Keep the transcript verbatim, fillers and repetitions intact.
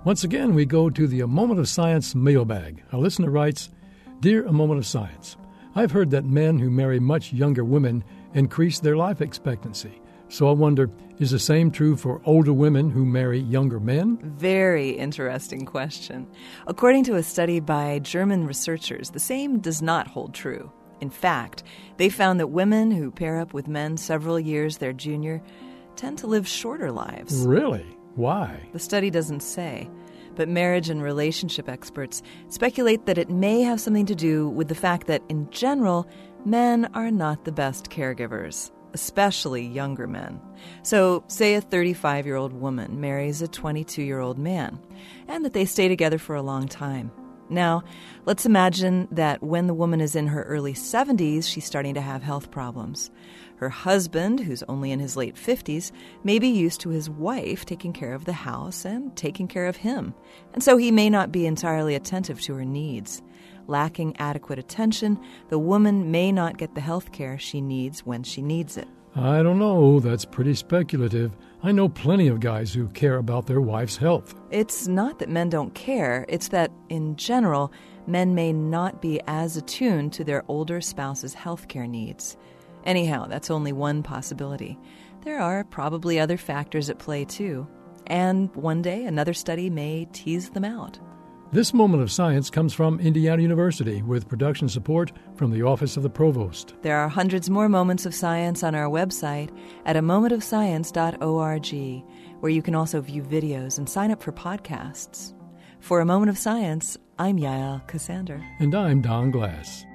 Once again, we go to the A Moment of Science mailbag. A listener writes, Dear A Moment of Science, I've heard that men who marry much younger women increase their life expectancy. So I wonder, is the same true for older women who marry younger men? Very interesting question. According to a study by German researchers, the same does not hold true. In fact, they found that women who pair up with men several years their junior tend to live shorter lives. Really? Why? The study doesn't say, but marriage and relationship experts speculate that it may have something to do with the fact that, in general, men are not the best caregivers, especially younger men. So, say a thirty-five-year-old woman marries a twenty-two-year-old man, and that they stay together for a long time. Now, let's imagine that when the woman is in her early seventies, she's starting to have health problems. Her husband, who's only in his late fifties, may be used to his wife taking care of the house and taking care of him, and so he may not be entirely attentive to her needs. Lacking adequate attention, the woman may not get the health care she needs when she needs it. I don't know. That's pretty speculative. I know plenty of guys who care about their wife's health. It's not that men don't care. It's that, in general, men may not be as attuned to their older spouse's health care needs. Anyhow, that's only one possibility. There are probably other factors at play, too. And one day, another study may tease them out. This Moment of Science comes from Indiana University with production support from the Office of the Provost. There are hundreds more moments of science on our website at a moment of science dot org, where you can also view videos and sign up for podcasts. For A Moment of Science, I'm Yael Ksander. And I'm Don Glass.